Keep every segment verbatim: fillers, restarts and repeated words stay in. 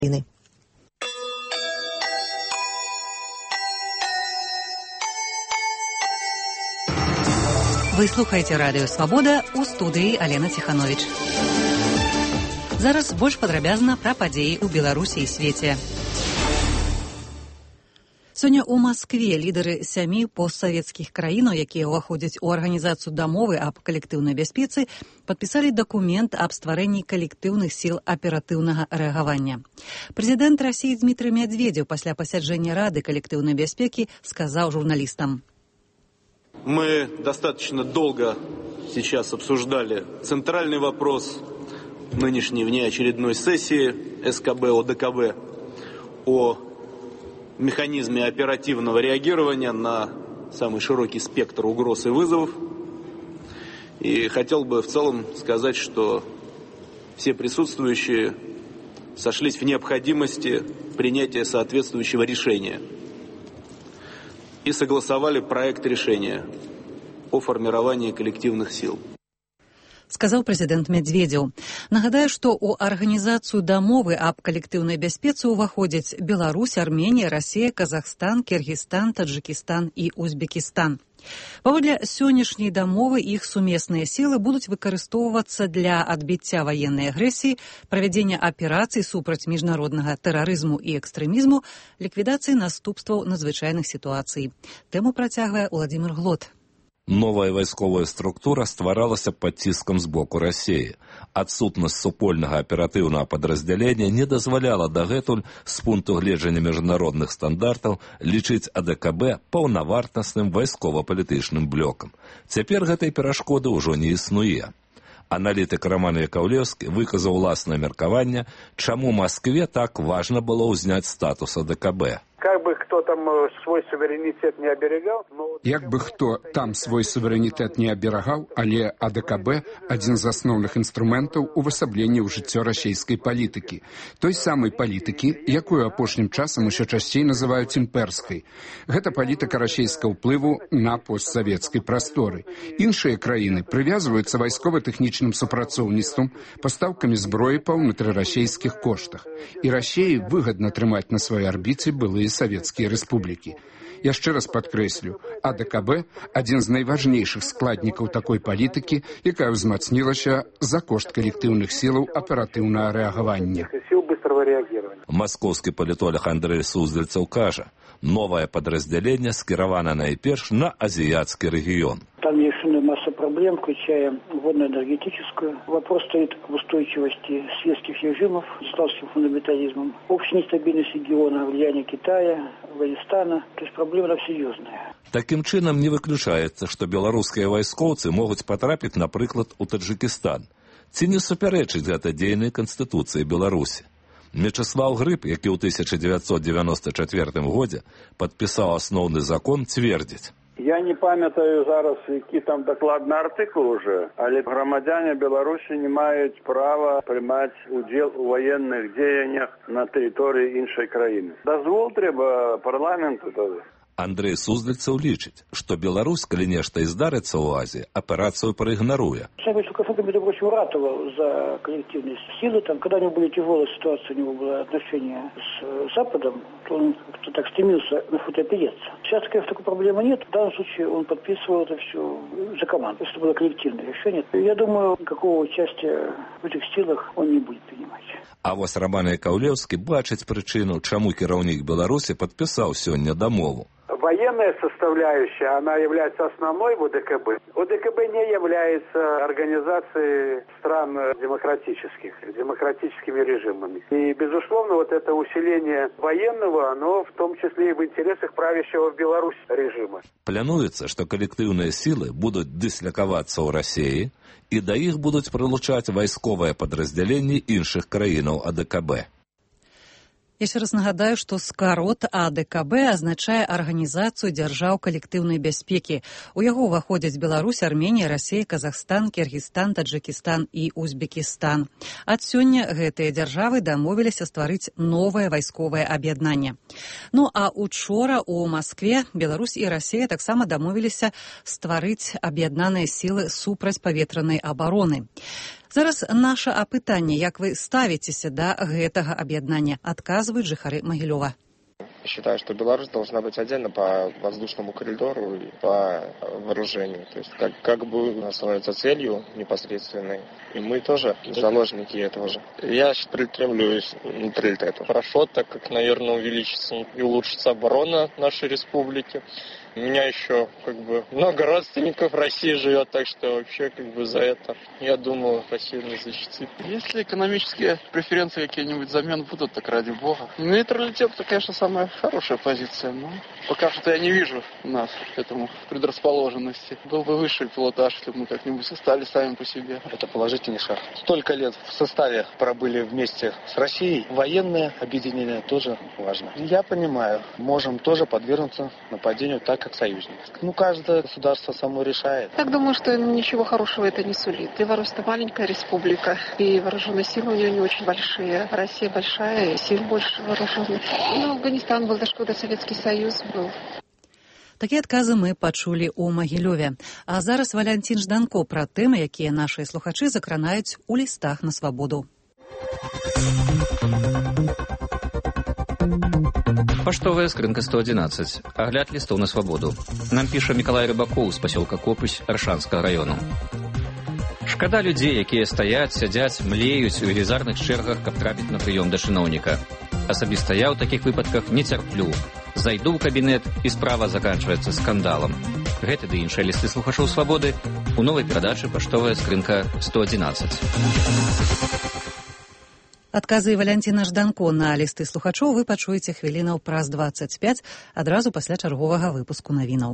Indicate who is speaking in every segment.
Speaker 1: Вы слухаеце радыё «Свабода», у студыі Алена Ціхановіч. Зараз больш падрабязна пра падзеі ў Беларусі і свеце. Сёння ў Маскве лідары сямі постсавецкіх краінаў, якія ўваходзяць у арганізацыю дамовы аб калектыўнай бяспецы, падпісалі дакумент аб стварэнні калектыўных сіл аператыўнага рэагавання. Прэзідэнт Расіі Дмітрый Медведзеў пасля пасяджэння Рады калектыўнай бяспекі сказаў журналістам:
Speaker 2: Мы достаточно долго сейчас обсуждали центральный вопрос нынешней внеочередной сессии СКБ ОДКБ о механизме оперативного реагирования на самый широкий спектр угроз и вызовов. И хотел бы в целом сказать, что все присутствующие сошлись в необходимости принятия соответствующего решения и согласовали проект решения о формировании коллективных сил.
Speaker 1: Сказаў прэзідэнт Медведзеў. Нагадаю, што ў арганізацыю дамовы аб калектыўнай бяспецы ўваходзяць Беларусь, Арменія, Расія, Казахстан, Кіргізстан, Таджыкістан і Узбекістан. Паводле сённяшняй дамовы іх сумесныя сілы будуць выкарыстоўвацца для адбіцця ваеннай агрэсіі, правядзення аперацый супраць міжнароднага тэрарызму і экстрэмізму, ліквідацыі наступстваў надзвычайных сітуацый. Тэму працягвае Уладзімір Глот.
Speaker 3: Новая вайсковая структура стваралася пад ціскам з боку Расіі. Адсутнасць супольнага аператыўнага падраздзялення не дазваляла дагэтуль з пункту гледжання міжнародных стандартаў лічыць АДКБ паўнавартасным вайскова-палітычным блокам. Цяпер гэтай перашкоды ўжо не існуе. Аналітык Роман Яковлевскі выказаў уласнае меркаванне, чаму Маскве так важна было ўзняць статус АДКБ.
Speaker 4: Как бы кто там свой суверенитет не оберегал, но...
Speaker 5: Як бы хто там свой суверэнітэт не аберагаў, але АДКБ – адзін з асноўных інструментаў увасаблення ў жыццё расійскай палітыкі. Той самай палітыкі, якую апошнім часам усё часцей называюць імперскай. Гэта палітыка расійскага ўплыву на постсавецкай прасторы. Іншыя краіны прывязваюцца вайскова-тэхнічным супрацоўніцтвам, пастаўкамі зброі па ўнутрырасійскіх коштах. І Расіі выгадна трымаць на сваёй арбіце былыя савецкія рэспублікі. Яшчэ раз падкрэслю, АДКБ – адзін з найважнейшых складнікаў такой палітыкі, якая ўзмацнілася за кошт калектыўных сілаў аператыўнага рэагавання.
Speaker 3: Маскоўскі палітолог Андрэй Суздальцаў кажа, новае падраздзяленне скіравана найперш на азіяцкі рэгіён.
Speaker 6: Там есть масса проблем, включая водно-энергетическую. Вопрос стоит об устойчивости светских режимов с исламским фундаментализмом, общей нестабильности региона, влияние Китая, Афганистана. То есть проблема серьезная.
Speaker 3: Таким чынам не выключаецца, што беларускія вайскоўцы могуць патрапіць, напрыклад, у Таджыкістан. Ці не супярэчыць гэта дзейнай канстытуцыі Беларусі? Мечыслаў Грыб, які ў тысяча дзевяцьсот девяносто чацвёртым годзе падпісаў асноўны закон, цвердзіць:
Speaker 4: Я не памятаю зараз, які там дакладны артыкул уже, але грамадзяне Беларусі не маюць права прымаць удзел у ваенных дзеяннях на тэрыторыі іншай краіны. Дазвол трэба парламенту тады.
Speaker 3: Андрэй Суздальцаў лічыць, што Беларусь, калі нешта і здарыцца ў Азіі, аперацыю проигноруе.
Speaker 6: Сам Лукашенко, между прочим, ратовал за коллективные силы. Там, когда у него были тяжелые ситуации, у него было отношение с Западом, то он как-то так стремился на фото опереться. Сейчас, конечно, такой проблемы нет. В данном случае он подписывал это все за команду, если было коллективное решение. Я думаю, никакого участия в этих силах он не будет принимать.
Speaker 3: А вось Роман Яковлевскі бачыць прычыну, чаму кіраўнік Беларусі падпісаў сёння дамову.
Speaker 4: Военная составляющая, она является основной в ОДКБ. ОДКБ не является организацией стран демократических, демократическими режимами. И, безусловно, вот это усиление военного, оно в том числе и в интересах правящего в Беларуси режима.
Speaker 3: Плануецца, што калектыўныя сілы будуць дыслякавацца ў Расіі, і да іх будуць прылучаць вайсковыя падраздзяленні іншых краінаў АДКБ.
Speaker 1: Яшчэ раз нагадаю, што скарот АДКБ азначае арганізацыю дзяржаў калектыўнай бяспекі. У яго ўваходзяць Беларусь, Арменія, Расія, Казахстан, Кіргізстан, Таджыкістан і Узбекістан. Ад сёння гэтыя дзяржавы дамовіліся стварыць новае вайсковае аб'яднанне. Ну а учора ў Маскве Беларусь і Расія таксама дамовіліся стварыць аб'яднаныя сілы супрацьпаветранай абароны. Зараз наша апытанне, як вы ставіцеся да гэтага аб'яднання, адказваюць жыхары Магілёва.
Speaker 7: Считаю, что Беларусь должна быть отдельно по воздушному коридору и по вооружению. То есть как, как бы у нас становится целью непосредственной. И мы тоже заложники этого же. Я притремлюсь нейтралитету. Хорошо, так как, наверное, увеличится и улучшится оборона нашей республики. У меня еще как бы много родственников в России живет, так что вообще как бы за это, я думаю, Россию не защитит.
Speaker 8: Если экономические преференции какие-нибудь взамен будут, так ради бога. Нейтралитет, это, конечно, самая хорошая позиция, но пока что я не вижу у нас к этому предрасположенности. Был бы высший пилотаж, если бы мы как-нибудь остались сами по себе.
Speaker 9: Это положительный шаг. Столько лет в составе пробыли вместе с Россией. Военное объединение тоже важно. Я понимаю, можем тоже подвергнуться нападению так, как союзник. Ну, каждое государство само решает.
Speaker 10: Так думаю, что ничего хорошего это не сулит. Беларусь — это маленькая республика, и вооруженные силы у нее не очень большие. Россия большая, и сил больше вооруженных. Ну, Афганистан был, даже когда Советский Союз был.
Speaker 1: Такія адказы мы пачулі ў Магілёве. А зараз Валянцін Жданко пра тэмы, якія нашыя слухачы закранаюць у лістах на свабоду.
Speaker 11: Паштовая скрынка сто одиннадцать. Агляд листов на свободу. Нам піша Миколай Рыбакоў з пасёлка Копысь Аршанскага раёну. Шкада людзей, якія стаяць, сядзяць, млеюць у велізарных чэргах, каб трапіць на прыём да чыноўніка. Асабіста я ў такіх выпадках не цярплю. Зайду ў кабінет, і справа заканчваецца скандалам. Гэты ды іншыя лісты слухачоў свабоды у новай перадачы «Паштовая скрынка сто одиннадцать».
Speaker 1: Адказы Валянціна Жданко на лісты слухачоў вы пачуеце хвілінаў праз дваццаць пяць адразу пасля чарговага выпуску навінаў.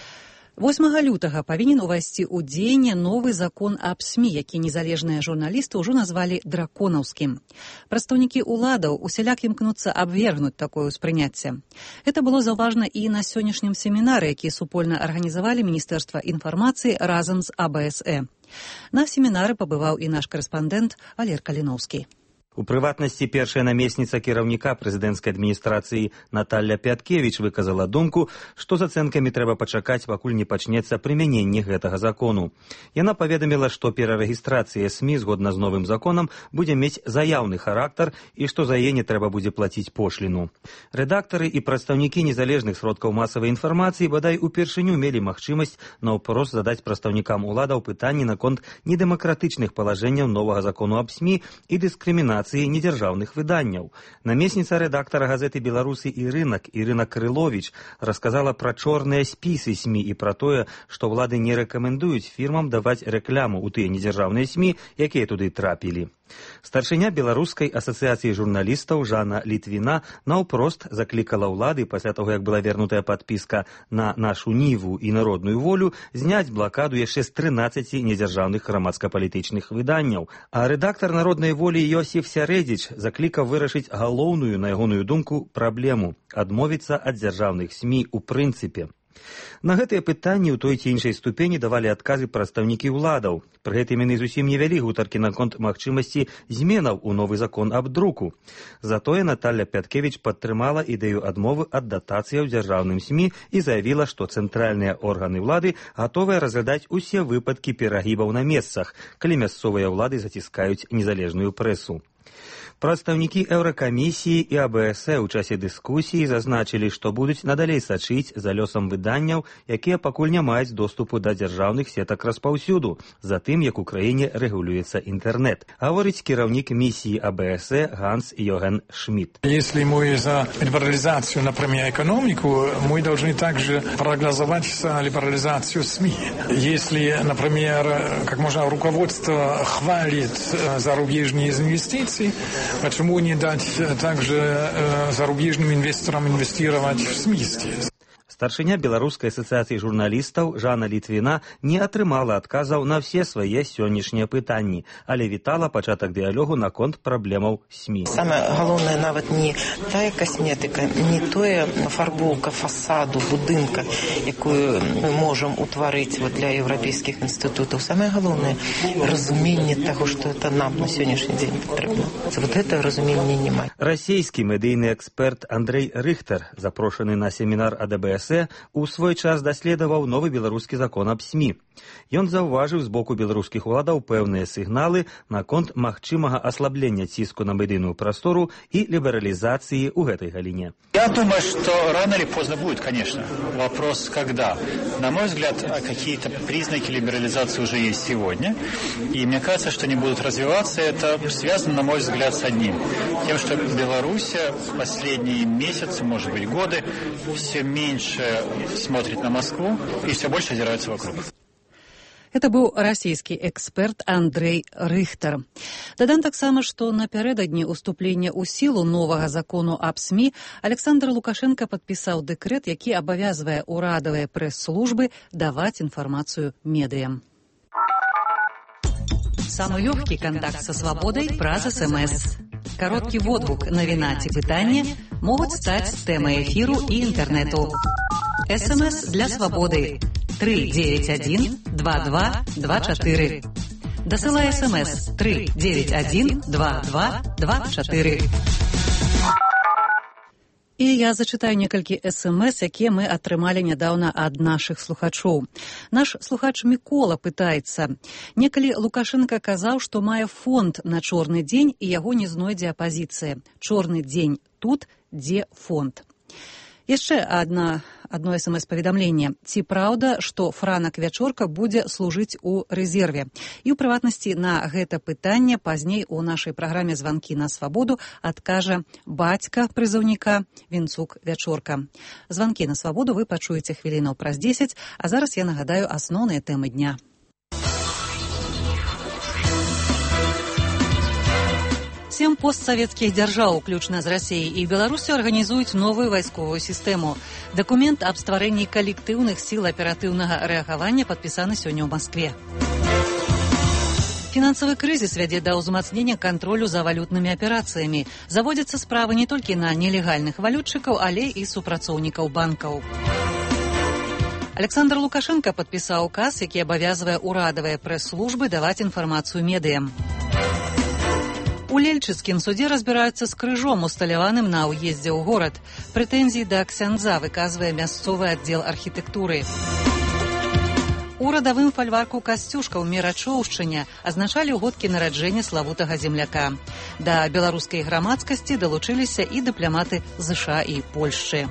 Speaker 1: восьмага лютага павінен увайсці ў дзеянне новы закон аб СМІ, які незалежныя журналісты ўжо назвалі драконаўскім. Прадстаўнікі ўладаў усяляк імкнуцца абвергнуць такое ўспрыняцце. Гэта было заўважна і на сённяшнім семінары, які супольна арганізавалі Міністэрства інфармацыі разам з А Б С Э. На семінары пабываў і наш карэспандэнт Валер Каліноўскі.
Speaker 12: У прыватнасці першая намесніца кіраўніка прэзідэнцкай адміністрацыі Наталья Пяткевіч выказала думку, што з ацэнкамі трэба пачакаць, пакуль не пачнецца прымяненне гэтага закону. Яна паведаміла, што перарэгістрацыя СМІ згодна з новым законам будзе мець заяўны характар і што за яе не трэба будзе плаціць пошліну. Рэдактары і прадстаўнікі незалежных сродкаў масавай інфармацыі бадай упершыню мелі магчымасць наўпрост задаць прадстаўнікам уладаў пытанні наконт недэмакратычных палажэнняў новага закону аб СМІ і дыскрымінацыі недзяржаўных выданняў. Намесніца рэдактара газеты «Беларусы і рынак» Ірына Крыловіч расказала пра чорныя спісы СМІ і пра тое, што ўлады не рэкамендуюць фірмам даваць рэкляму ў тыя недзяржаўныя СМІ, якія туды трапілі. Старшыня Беларускай асацыяцыі журналістаў Жанна Літвіна наўпрост заклікала ўлады пасля таго, як была вернутая падпіска на нашу Ніву і народную волю, зняць блакаду яшчэ з трынаццаці недзяржаўных грамадска-палітычных выданняў. А рэдактар народнай волі Йосіф Сярэдзіч заклікаў вырашыць галоўную, на ягоную думку, праблему – адмовіцца ад дзяржаўных СМІ ў прынцыпе. На гэтыя пытанні ў той ці іншай ступені давалі адказы прадстаўнікі ўладаў. Пры гэтым яны зусім не вялі гутаркі наконт магчымасці зменаў у новы закон аб друку. Затое Наталья Пяткевіч падтрымала ідэю адмовы ад датацыяў дзяржаўным СМІ і заявіла, што цэнтральныя органы ўлады гатовыя разглядаць усе выпадкі перагібаў на месцах, калі мясцовыя ўлады заціскаюць незалежную прэсу. Прадстаўнікі Еўракамісіі і А Б С Э ў часе дыскусіі зазначылі, што будуць надалей сачыць за лёсам выданняў, якія пакуль не маюць доступу да дзяржаўных сетак распаўсюду, за тым, як у краіне рэгулюецца інтэрнэт. Гаворыць кіраўнік місіі А Б С Э Ганс Йоген Шмидт.
Speaker 13: Если мы за либерализацию, например, экономику, мы должны также проголосовать за либерализацию СМИ. Если, например, как можно руководство хвалит зарубежные инвестиции, почему не дать также э, зарубежным инвесторам инвестировать в СМИ здесь?
Speaker 12: Старшыня Беларускай асацыяцыі журналістаў Жанна Літвіна не атрымала адказаў на все свае сённяшнія пытанні, але вітала пачатак дыялогу наконт праблемаў СМІ.
Speaker 14: Самае галоўнае нават не тая касметыка, не тое фарбоўка фасаду будынка, якую мы можам утварыць вот, для еўрапейскіх інстытутаў. Самае галоўнае разуменне таго, што это нам на сённяшні дзень патрэбна. Вот гэта разуменне няма.
Speaker 12: Расійскі медыйны эксперт Андрей Рыхтер, запрошаны на семінар А Д Б С Э, у свой час даследаваў новы беларускі закон аб СМІ. Ён заўважыў з боку беларускіх уладаў пэўныя сігналы наконт магчымага аслаблення ціску на медыйную прастору і лібералізацыі ў гэтай галіне.
Speaker 15: Я думаю, что рано или поздно будет, конечно. Вопрос, когда. На мой взгляд, какие-то признаки либерализации уже есть сегодня. И мне кажется, что они будут развиваться. Это связано, на мой взгляд, с одним. Тем, что Беларусь в последние месяцы, может быть, годы, все меньше смотрит на Москву и все больше озирается вокруг.
Speaker 1: Это быў расійскі эксперт Андрэй Рыхтар. Дадам таксама, што напярэдадні ўступлення ў сілу новага закону аб СМІ Александр Лукашенко падпісаў дэкрэт, які абавязвае ўрадавыя прэс-службы даваць інфармацыю медыям. Самы лёгкі кантакт са свабодай праз эс эм эс. Кароткі водгук, навіна ці пытанне могуць стаць тэмай эфіру і інтэрнэту. эс эм эс для свабоды. три девять один два два два четыре. Дасылай смс три девять один два два два четыре. І я зачытаю некалькі эс-эм-эс, якія мы атрымалі нядаўна ад нашых слухачоў. Наш слухач Мікола пытаецца. Некалі Лукашенко казаў, што мае фонд на чорны дзень і яго не знойдзе апазіцыя. Чорны дзень тут, дзе фонд. Яшчэ адна, адно эс-эм-эс-паведамленне. Ці праўда, што Франак Вячорка будзе служыць у рэзерве? І ў прыватнасці на гэта пытанне пазней у нашай праграме «Званкі на свабоду» адкажа бацька прызыўніка Вінцук Вячорка. «Званкі на свабоду» вы пачуеце хвілінаў праз дзесяць, а зараз я нагадаю асноўныя тэмы дня. Сем постсавецкіх дзяржаў, уключна з Расіяй і Беларусю, арганізуюць новую вайсковую сістэму. Дакумент аб стварэнні калектыўных сіл аператыўнага рэагавання падпісаны сёння ў Маскве. Фінансавы крызіс вядзе да ўзмацнення кантролю за валютнымі аперацыямі. Заводзяцца справы не толькі на нелегальных валютчыкаў, але і супрацоўнікаў банкаў. Александр Лукашенко падпісаў указ, які абавязвае ўрадавыя прэс-службы даваць інфармацыю медыям. У Лельчыцкім судзе разбіраюцца з крыжом, усталяваным на ўездзе ў горад. Прэтэнзіі да ксяндза выказвае мясцовы аддзел архітэктуры. У радавым фальварку Касцюшка ў Мерачоўшчыне азначалі ўгодкі нараджэння славутага земляка. Да беларускай грамадскасці далучыліся і дыпламаты ЗША і Польшчы.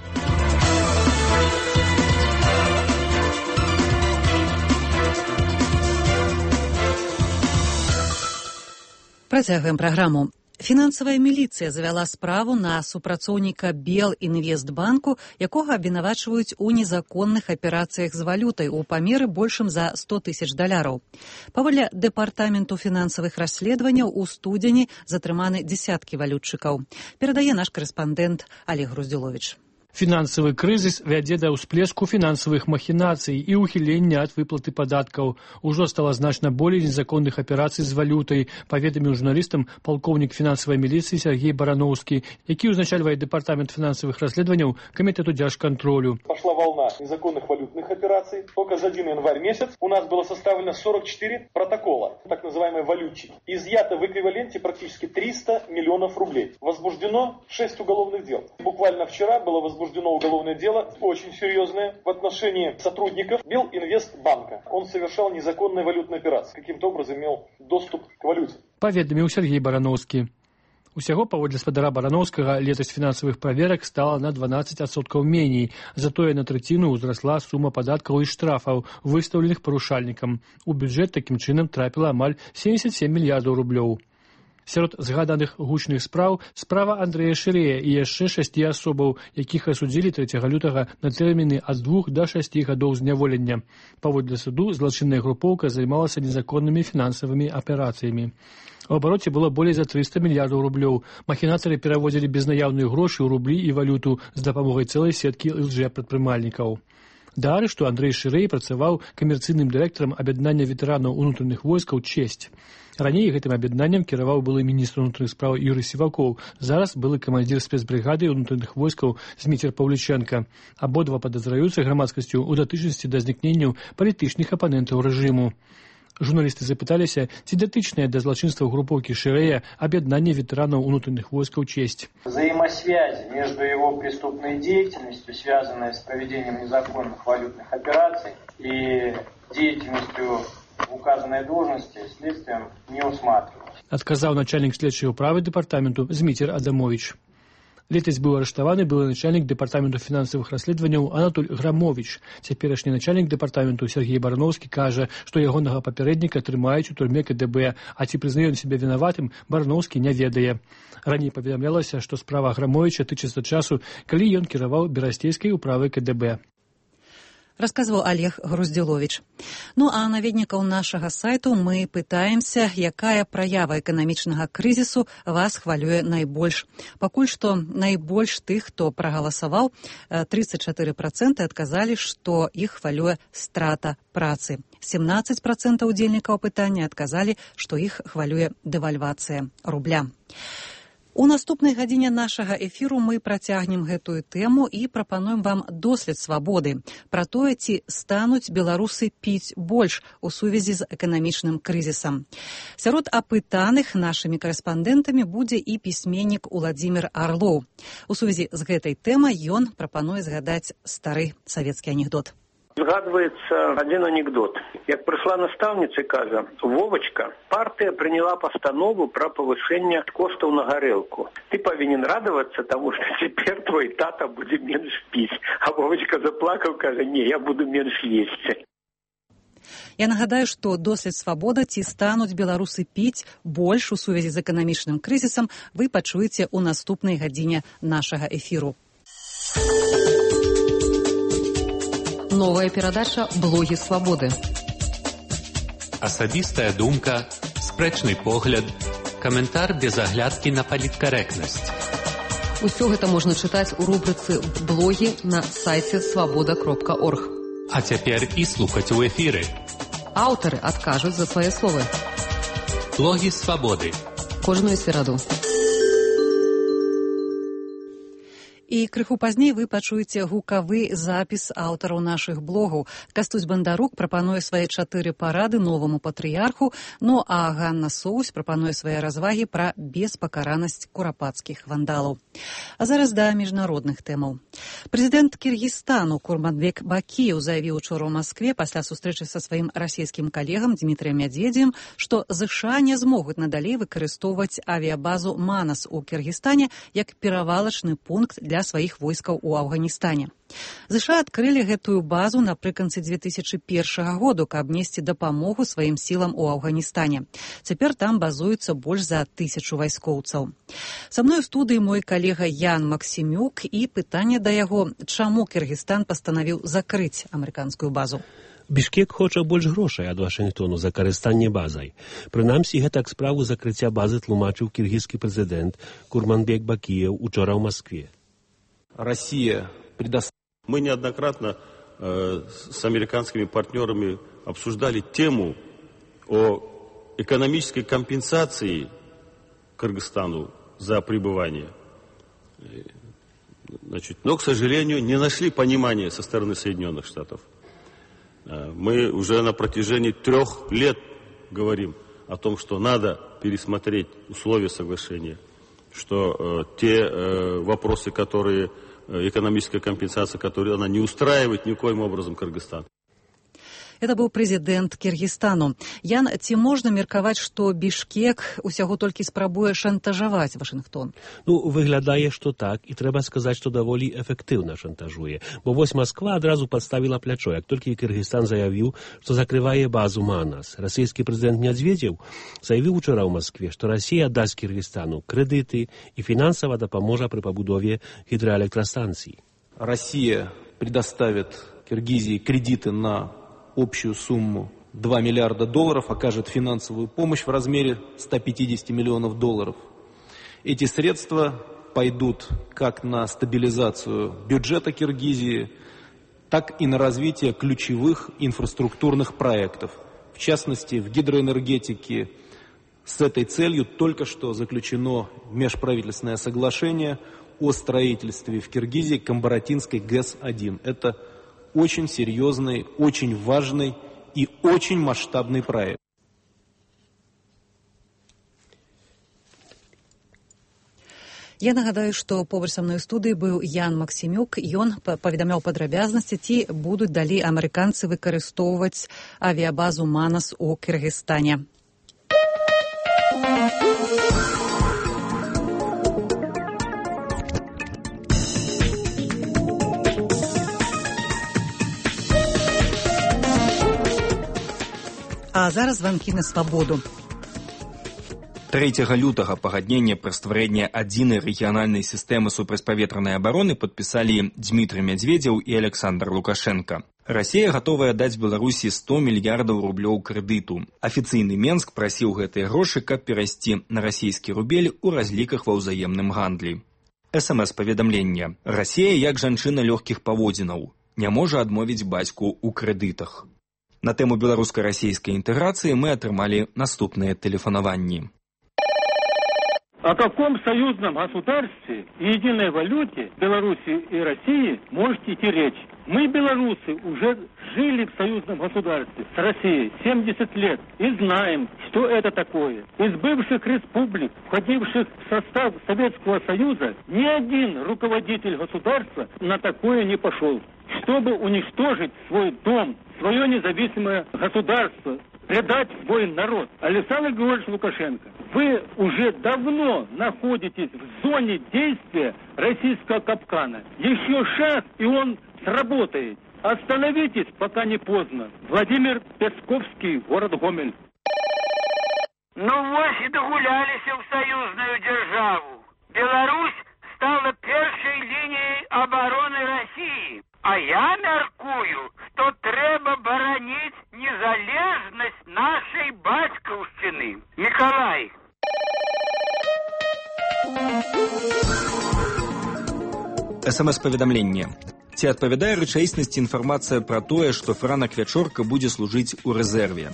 Speaker 1: Працягваем праграму. Фінансавая міліцыя завяла справу на супрацоўніка Белінвестбанку, якога абвінавачваюць у незаконных аперацыях з валютай у памеры большым за сто тысяч даляраў. Паводле дэпартаменту фінансавых расследаванняў у студзені затрыманы дзесяткі валютчыкаў. Перадае наш корэспандэнт Олег Груздзюловіч.
Speaker 16: Фінансавы крызіс вядзе да ўсплеску фінансавых махінацый і ўхілення ад выплаты падаткаў. Ужо стала значна болей незаконных аперацый з валютай, паведаміў журналістам палкоўнік фінансавай міліцыі Сергей Барановскі, які ўзначальвае дэпартамент фінансавых расследаванняў Комитету Держконтролю.
Speaker 17: Пошла волна незаконных валютных операций. Только за один январь месяц у нас было составлено сорок четыре протокола, так называемые валютчики. Изъято в эквиваленте практически триста миллионов рублей. Возбуждено шесть уголовных дел. Буквально вчера было возбуждено уголовное дело, очень серьезное, в отношении сотрудников Белинвестбанка. Он совершал незаконные валютные операции. Каким-то образом имел доступ к валюте.
Speaker 16: Паведаміў Сергей Барановскі. Усяго, паводле спадара Барановскага, летась фінансавых праверак стала на дванаццаць адсоткаў меней. Затое на траціну ўзрасла сума падаткаў і штрафаў, выстаўленых парушальнікам. У бюджэт такім чынам трапіла амаль семьдесят семь мільярдаў рублёў. Сярод згаданых гучных спраў справа Андрэя Шырэя і яшчэ шасці асобаў, якіх асудзілі трэцяга лютага на тэрміны ад двух да шасці гадоў зняволення. Паводле суду злачынная групоўка займалася незаконнымі фінансавымі аперацыямі. У абароце было болей за трыста мільярдаў рублёў. Махінатары пераводзілі безнаяўныя грошы ў рублі і валюту з дапамогай цэлай сеткі лжэпрадпрымальнікаў. Да арышту Андрэй Шырэй працаваў камерцыйным дырэктарам аб'яднання ветэранаў унутраных войскаў «Честь». Раней гэтым аб'яднаннем кіраваў былы міністр унутраных спраў Юрый Сівакоў, зараз былы камандзір спецбрыгады унутраных войскаў Зміцер Паўліченка. Абодва падазраюцца грамадскасцю ў датычнасці да знікненняў палітычных апанентаў рэжыму. Журналісты запыталіся, ці датычныя да злачынства групоўкі Шырэя аб'яднання ветэранаў унутраных войскаў «Честь».
Speaker 18: Взаимосвязи между его преступной деятельностью, связанной с проведением незаконных валютных операций, и деятельностью в указанной должности следствием не усматривалось.
Speaker 16: Адказаў начальнік следчай управы дэпартаменту Зміцер Адамович. Летась быў арыштаваны былы начальнік дэпартаменту фінансавых расследаванняў Анатоль Грамович. Цяперашні начальнік дэпартаменту Сергей Барановскі кажа, што ягонага папярэдніка трымаюць у турме ка дэ бэ, а ці прызнае ён сябе вінаватым, Барановскі не ведае. Раней паведамлялася, што справа Грамовича тычыцца часу, калі ён кіраваў берасцейскай управай ка дэ бэ.
Speaker 1: Расказваў Олег Груздзіловіч. Ну а наведнікаў нашага сайту мы пытаемся, якая праява эканамічнага крызісу вас хвалюе найбольш. Пакуль што найбольш тых, хто прагаласаваў, тридцать четыре процента адказалі, што іх хвалюе страта працы. семнадцать процентов удзельнікаў апытання адказалі, што іх хвалюе дэвальвацыя рубля. У наступнай гадзіне нашага эфіру мы працягнем гэтую тэму і прапануем вам дослед свабоды пра тое, ці стануць беларусы піць больш у сувязі з эканамічным крызісам. Сярод апытаных нашымі карэспандэнтамі будзе і пісьменнік Уладзімір Арлоў. У сувязі з гэтай тэмай ён прапануе згадаць стары савецкі анекдот.
Speaker 19: Згадваецца один анекдот. Як прыйшла настаўніца, кажа: «Вовочка, партия приняла постанову про повышение коштов на горелку. Ты повинен радоваться тому, что теперь твой тата будет меньше пить». А Вовочка заплакал, кажа: «Не, я буду меньше есть».
Speaker 1: Я нагадаю, што дослед свабода, ці стануць беларусы піць больш у сувязі з эканамічным крызісам, вы пачуеце ў наступнай гадзіне нашага эфіру.
Speaker 20: Новая перадача «Блогі свабоды».
Speaker 21: Асабістая думка, спрэчны погляд, каментар без аглядкі на паліткарэктнасць.
Speaker 20: Усё гэта можна чытаць у рубрыцы «Блогі» на сайце свабода кропка орг.
Speaker 21: А цяпер і слухаць у эфіры.
Speaker 20: Аўтары адкажуць за свае словы.
Speaker 21: Блогі свабоды.
Speaker 20: Кожную сераду.
Speaker 1: І крыху пазней вы пачуеце гукавы запіс аўтараў нашых блогаў. Кастусь Бандарук прапануе свае чатыры парады новаму патрыярху, ну а Ганна Соусь прапануе свае развагі пра беспакаранасць курапацкіх вандалаў. А зараз да міжнародных тэмаў. Прэзідэнт Кіргізстану Курманбек Бакіеў заявіў учора ў Маскве пасля сустрэчы са сваім расійскім калегам Дмітрыем Мядзведзевым, што ЗША не змогуць надалей выкарыстоўваць авіябазу Манас у Кіргізстане як перавалачны пункт для сваіх войскаў у Афганістане. ЗША адкрылі гэтую базу напрыканцы две тысячы першага году, каб несці дапамогу сваім сілам у Афганістане. Цяпер там базуецца больш за тысячу вайскоўцаў. Са мной у студыі мой калега Ян Максімюк і пытанне да яго, чаму Кіргізстан пастанавіў закрыць амерыканскую базу.
Speaker 22: Бішкек хоча больш грошай ад Вашынгтону за карыстанне базай. Прынамсі, гэтак справу закрыцця базы тлумачыў кіргізскі прэзідэнт Курманбек Бакіеў учора ў Маскве.
Speaker 23: Россия предоставила. Мы неоднократно э, с американскими партнерами обсуждали тему о экономической компенсации Кыргызстану за пребывание. Значит, но, к сожалению, не нашли понимания со стороны Соединенных Штатов. Мы уже на протяжении трех лет говорим о том, что надо пересмотреть условия соглашения, что э, те э, вопросы, которые экономическая компенсация, которую она не устраивает никоим образом Кыргызстан.
Speaker 1: Это быў прэзідэнт Кіргізстану. Ян, ці можна меркаваць, што Бішкек усяго толькі спрабуе шантажаваць Вашынгтон?
Speaker 22: Ну, выглядае, што так, і трэба сказаць, што даволі эфектыўна шантажуе. Бо вось Масква адразу падставіла плячо, як толькі Кіргізстан заявіў, што закрывае базу Манас. Расійскі прэзідэнт Мядзведзеў заявіў учора ў Маскве, што Расія дасць Кіргізстану крэдыты і фінансава дапаможа пры пабудове гідраэлектрастанцый.
Speaker 23: Россия предоставит Киргизии кредиты на общую сумму два миллиарда долларов, окажет финансовую помощь в размере ста пятидесяти миллионов долларов. Эти средства пойдут как на стабилизацию бюджета Киргизии, так и на развитие ключевых инфраструктурных проектов. В частности, в гидроэнергетике с этой целью только что заключено межправительственное соглашение о строительстве в Киргизии Камбаратинской ГЭС один. Это очень серьезный, очень важный и очень масштабный проект.
Speaker 1: Я нагадаю, што побач са мной у студыі быў Ян Максімюк. Ён паведамляў падрабязнасці, ці будуць далей амерыканцы выкарыстоўваць авіябазу Манас у Кыргызстане. А зараз званкі на свабоду.
Speaker 12: трэцяга лютага пагадненне пра стварэнне адзінай рэгіянальнай сістэмы супрацьпаветранай абароны падпісалі Дмітрый Медведзеў і Александр Лукашенко. Расія гатовая даць Беларусі сто мільярдаў рублёў крэдыту. Афіцыйны Менск прасіў гэтыя грошы, каб перайсці на расійскі рубель у разліках ва ўзаемным гандлі. эс эм эс-паведамленне. Расія, як жанчына лёгкіх паводзінаў, не можа адмовіць бацьку ў крэдытах. На тэму беларуска-расійскай інтэграцыі мы атрымалі наступныя тэлефанаванні.
Speaker 2: О каком союзном государстве и единой валюте Беларуси и России может идти речь? Мы, белорусы, уже жили в союзном государстве с Россией семьдесят лет и знаем, что это такое. Из бывших республик, входивших в состав Советского Союза, ни один руководитель государства на такое не пошел. Чтобы уничтожить свой дом, свое независимое государство, предать свой народ. Александр Григорьевич Лукашенко, вы уже давно находитесь в зоне действия российского капкана. Еще шаг, и он сработает. Остановитесь, пока не поздно. Владимир Песковский, город Гомель.
Speaker 5: Ну вот и догулялись в союзную державу. Беларусь стала первой линией обороны России. А я мяркую, что трэба бараніць незалежнасць нашей бацькаўшчыны. Николай.
Speaker 12: эс эм эс-паведамленне. Ці адпавядае рэчаіснасці інфармацыя пра тое, што Франак Вячорка будзе служыць у рэзерве?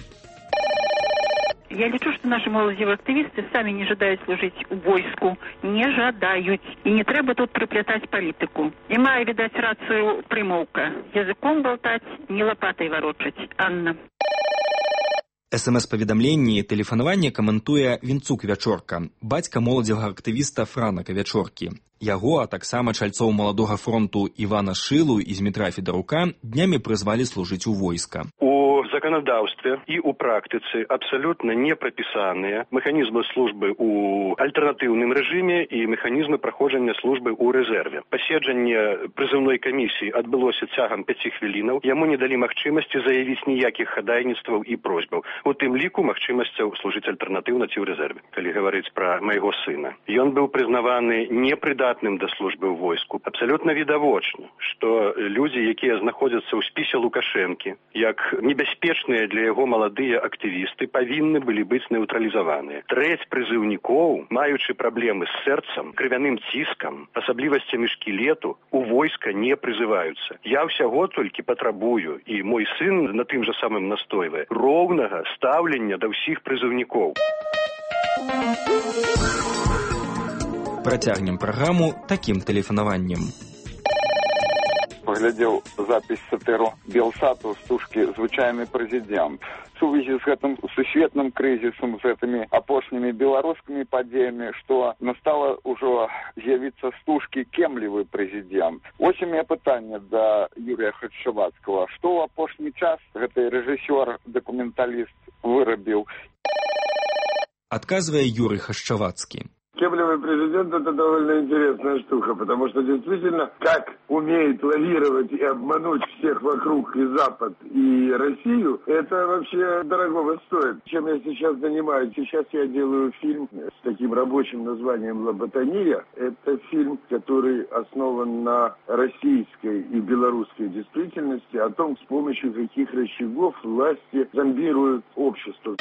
Speaker 6: Я лічу, что наши молодежные активисты сами не жадают служить у войску, не жадают. И не треба тут приплетать политику. И мая, видать, рацию примолка. Языком болтать, не лопатой ворочать. Анна.
Speaker 12: эс эм эс-паведамленне і тэлефанаванне каментуе Вінцук Вячорка, бацька моладзевага актывіста Франака Вячоркі. Яго, а таксама чальцоў маладога фронту Івана Шылу і Змітра Федарука днямі прызвалі служыць у войска.
Speaker 24: У законодаўстве і ў практыцы абсалютна не прапісаныя механізмы службы ў альтэрнатыўным рэжыме і механізмы праходжання службы ў рэзерве. Паседжанне прызыўной камісіі адбылося цягам пяці хвілінаў. Яму не далі магчымасці заявіць ніякіх хадайніцтваў і просьбаў. У тым ліку магчымасцяў служыць альтэрнатыўна ці ў рэзерве. Калі гаварыць пра майго сына. Ён быў прызнаваны непрыдатным да службы ў войску. Абсалютна відавочна, што людзі, якія знаходзяцца ў спісе Лукашэнкі, як небяспечныя для яго маладыя актывісты, павінны былі быць нейтралізаваныя. Трэць прызыўнікоў, маючы праблемы з сэрцам, крывяным ціскам, асаблівасцямі шкілету, у войска не прызываюцца. Я ўсяго толькі патрабую, і мой сын на тым жа самым настойвае, роўнага стаўлення да ўсіх прызыўнікоў.
Speaker 12: Працягнем праграму такім тэлефанаваннем.
Speaker 25: Паглядзеў запіс сатыру Белсату з стужкі «Звычайны прэзідэнт». В сувязі з гэтым сусветным крызісам, з гэтымі апошнімі беларускімі падзеямі, што настала ўжо з'явіцца стужкі «Кемлівы прэзідэнт». Вось у мяне пытанне да Юрія Хачавацкага. Што ў апошні час гэты рэжысёр-дакументаліст вырабіў?
Speaker 12: Адказвае Юрий Хачавацкі.
Speaker 26: Кемлевый президент – это довольно интересная штука, потому что действительно, как умеет лавировать и обмануть всех вокруг, и Запад, и Россию, это вообще дорогого стоит. Чем я сейчас занимаюсь? Сейчас я делаю фильм с таким рабочим названием «Лоботомия». Это фильм, который основан на российской и белорусской действительности, о том, с помощью каких рычагов власти зомбируют общество.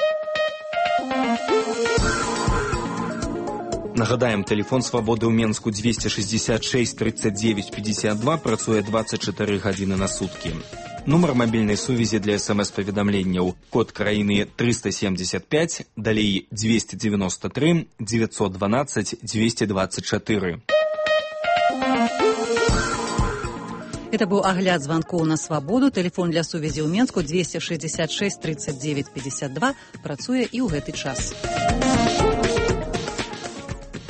Speaker 12: Нагадаем, тэлефон свабоды ў Менску двести шестьдесят шесть тридцать девять пятьдесят два працуе двадцать четыре гадзіны на суткі. Нумар мабільнай сувязі для эс эм эс-паведамленняў код краіны триста семьдесят пять, далей двести девяносто три девятьсот двенадцать двести двадцать четыре.
Speaker 1: Это быў агляд званкоў на свабоду. Тэлефон для сувязі ў Менску двести шестьдесят шесть тридцать девять пятьдесят два працуе і ў гэты час.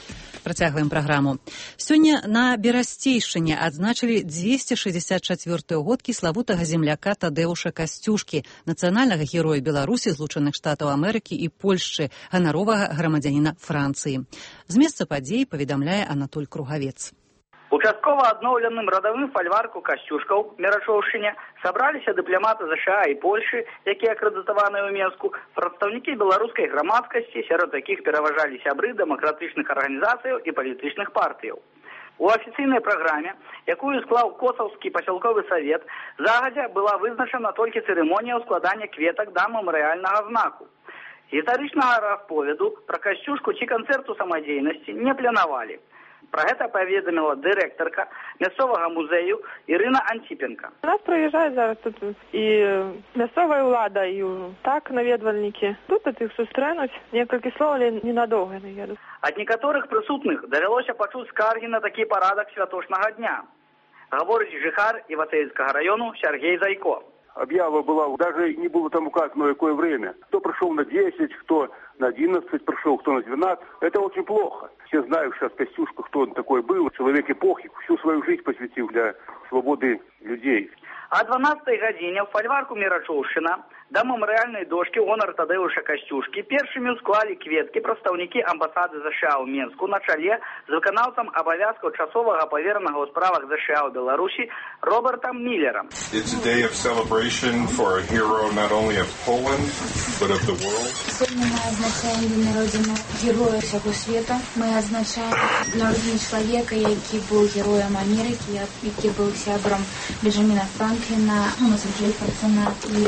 Speaker 1: Працягваем праграму. Сёння на Берасцейшчыне адзначылі дзвесце шэсцьдзесят чацвёрты год кіславутага земляка Тадэуша Касцюшкі, нацыянальнага героя Беларусі, Злучаных Штатаў Амерыкі і Польшчы, ганаровага грамадзяніна Францыі. З месца падзей паведамляе Анатоль Кругавец.
Speaker 3: Участкова адноўленым радавым фальварку Касцюшкаў Мерачоўшчыне сабраліся дыпламаты ЗША і Польшы, якія акрэдытаваныя ў Менску, прадстаўнікі беларускай грамадскасці, сярод якіх пераважалі сябры дэмакратычных арганізацыяў і палітычных партыяў. У афіцыйнай праграме, якую склаў Косаўскі пасялковы савет, загадзя была вызначана толькі цырымонія ўскладання кветак да мемарыяльнага знаку. Гістарычнага расповеду пра Касцюшку ці канцэрту самадзейнасці не планавалі. Про гэта паведаміла дырэктарка мясцовага музею Ірына Антипенко.
Speaker 4: У нас прыязджаюць зараз тут і мясцовая ўлада, і так наведвальнікі. Тут іх сустрэнуць, некалькі слоў, але ненадоўга наедуць.
Speaker 3: Ад некаторых прысутных давялося пачуць скаргі на такі парадак святочнага дня. Гаворыць жыхар Івацеевскага району Сергей Зайко.
Speaker 7: Объява была, даже не было там указано, какое время. Кто пришел на десять, кто на одиннадцать пришел, кто на двенадцать. Это очень плохо. Все знают сейчас Костюшку, кто он такой был. Человек эпохи, всю свою жизнь посвятил для свободы людей.
Speaker 3: А дванадцатай гадзіне ў фальварку Мерачоўшчына да мемарыяльнай дошкі ў гонар Тадэуша Касцюшкі першымі склалі кветкі прадстаўнікі амбасады ЗША ў Менску на чале з выканаўцам абавязкаў часовага паверанага ў справах ЗША ў Беларусі Робертам Міллерам.
Speaker 8: It's a day of celebration for a hero not only of Poland, but of the world.
Speaker 9: Сёння мы адзначаем дзень народзення героя ўсяго света. Мы адзначаем народзення чалавека, які быў героем Амерыкі, які быў сябрам Бенджаміна Франкліна, Джеферсона і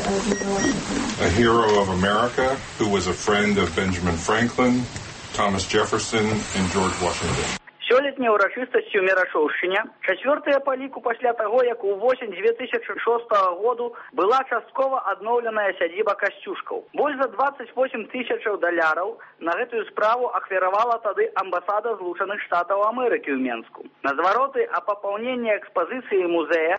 Speaker 8: a hero of America who was a friend of Benjamin Franklin, Thomas Jefferson, and George Washington.
Speaker 3: Сёлетняй урачыстасцю ў Мерачоўшчыне чацвёртая па ліку пасля таго, як у восень дзве тысячы шостага году была часткова адноўленая сядзіба Касцюшкаў. Больш за дваццаць восем тысячаў даляраў на гэтую справу ахвяравала тады амбасада Злучаных Штатаў Амерыкі ў Менску. На звароты о папаўненні экспазіцыі музея